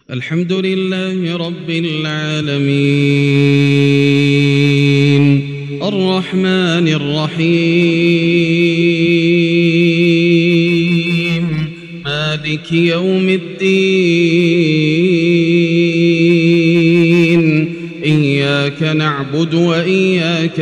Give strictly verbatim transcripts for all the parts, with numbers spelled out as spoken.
الحمد لله رب العالمين الرحمن الرحيم مالك يوم الدين إياك نعبد وإياك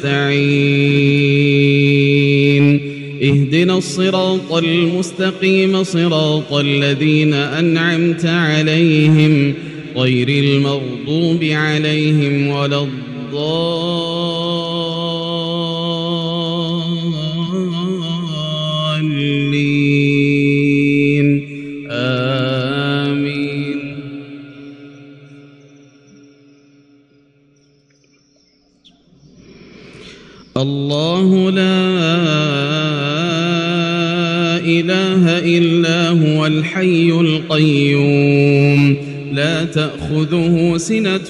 نستعين اهدنا الصراط المستقيم صراط الذين أنعمت عليهم غير المغضوب عليهم ولا الضالين آمين. الله لا إله إلا هو الحي القيوم لا تأخذه سنة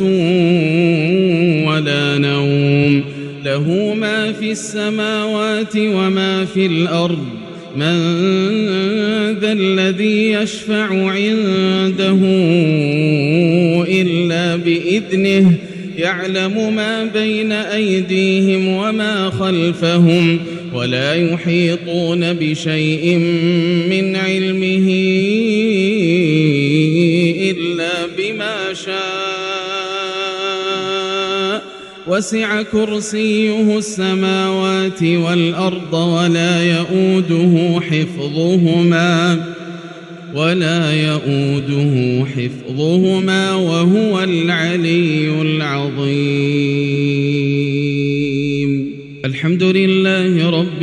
ولا نوم له ما في السماوات وما في الأرض من ذا الذي يشفع عنده إلا بإذنه يعلم ما بين أيديهم وما خلفهم ولا يحيطون بشيء من علمه إلا بما شاء وسع كرسيه السماوات والأرض ولا يؤوده حفظهما ولا يؤوده حفظهما وهو العلي العظيم. الحمد لله رب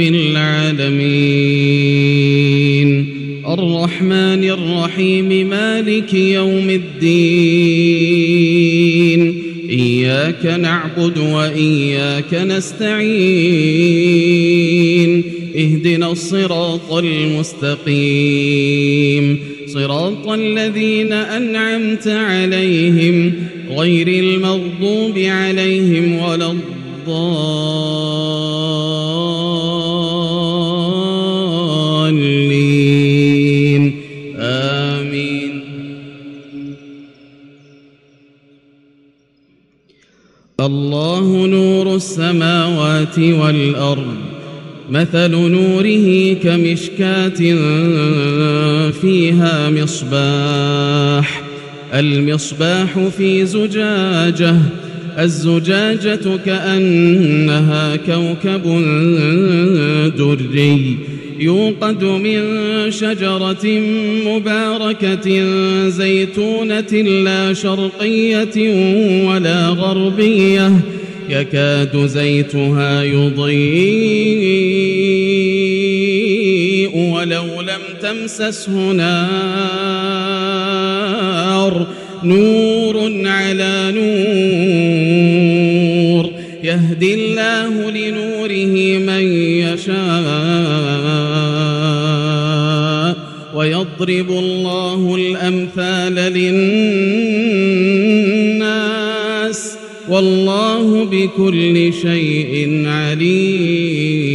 العالمين الرحمن الرحيم مالك يوم الدين إياك نعبد وإياك نستعين اهدنا الصراط المستقيم صراط الذين أنعمت عليهم غير المغضوب عليهم ولا الضالين آمين. الله نور السماوات والأرض مثل نوره كمشكاة فيها مصباح المصباح في زجاجة الزجاجة كأنها كوكب دري يوقد من شجرة مباركة زيتونة لا شرقية ولا غربية يكاد زيتها يضيء ولو لم تمسسه نار نور على نور يهدي الله لنوره من يشاء ويضرب الله الأمثال للناس والله بكل شيء عليم.